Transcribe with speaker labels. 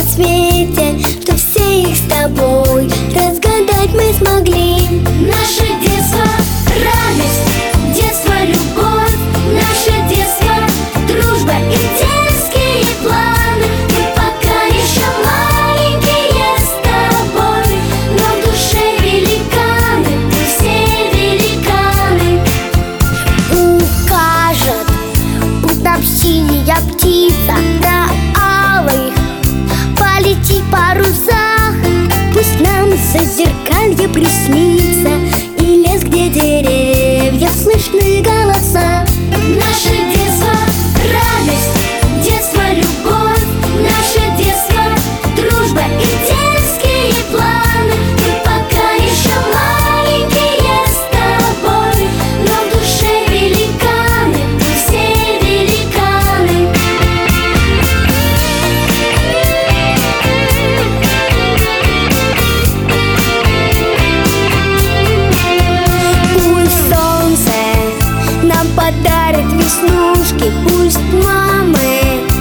Speaker 1: свете, чтоб все их с тобой разгадать мы смогли.
Speaker 2: Наше детство — радость, детство — любовь. Наше детство — дружба и детские планы. Мы пока еще маленькие с тобой, но в душе великаны, мы все великаны.
Speaker 1: Укажет путь нам синяя птица на алых полети парусах. Пусть нам зазеркалье приснится и лес, где деревья слышны голоса.
Speaker 2: Наше детство — радость, детство — любовь. Наше детство — дружба и детские планы. Мы пока еще маленькие с тобой, но в душе великаны, мы все великаны.
Speaker 1: Пусть солнце нам подарит веснушки, пусть мамы